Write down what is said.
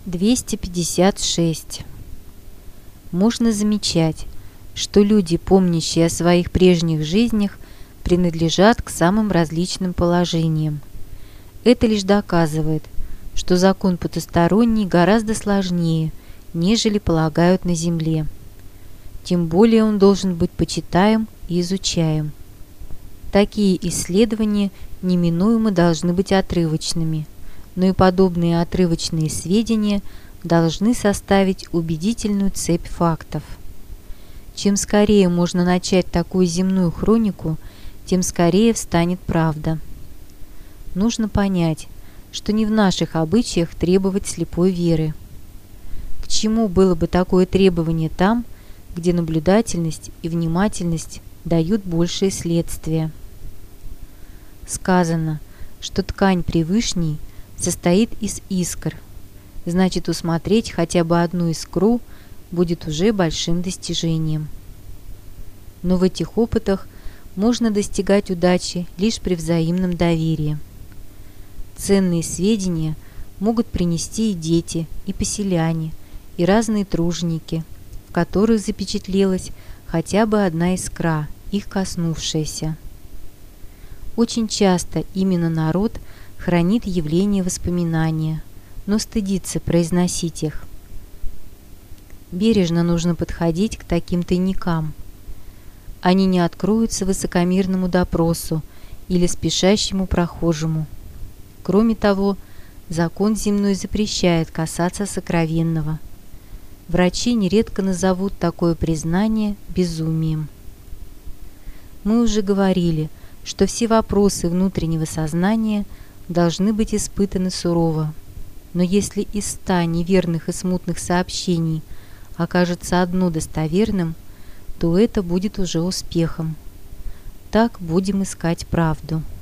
256. Можно замечать, что люди, помнящие о своих прежних жизнях, принадлежат к самым различным положениям. Это лишь доказывает, что закон потусторонний гораздо сложнее, нежели полагают на Земле. Тем более он должен быть почитаем и изучаем. Такие исследования неминуемо должны быть отрывочными, но и подобные отрывочные сведения должны составить убедительную цепь фактов. Чем скорее можно начать такую земную хронику, тем скорее встанет правда. Нужно понять, что не в наших обычаях требовать слепой веры. К чему было бы такое требование там, где наблюдательность и внимательность дают большее следствие? Сказано, что ткань Превышней состоит из искр, значит, усмотреть хотя бы одну искру будет уже большим достижением. Но в этих опытах можно достигать удачи лишь при взаимном доверии. Ценные сведения могут принести и дети, и поселяне, и разные труженики, в которых запечатлелась хотя бы одна искра, их коснувшаяся. Очень часто именно народ хранит явления воспоминания, но стыдится произносить их. Бережно нужно подходить к таким тайникам. Они не откроются высокомерному допросу или спешащему прохожему. Кроме того, закон земной запрещает касаться сокровенного. Врачи нередко назовут такое признание безумием. Мы уже говорили, что все вопросы внутреннего сознания должны быть испытаны сурово. Но если из 100 неверных и смутных сообщений окажется одно достоверным, то это будет уже успехом. Так будем искать правду.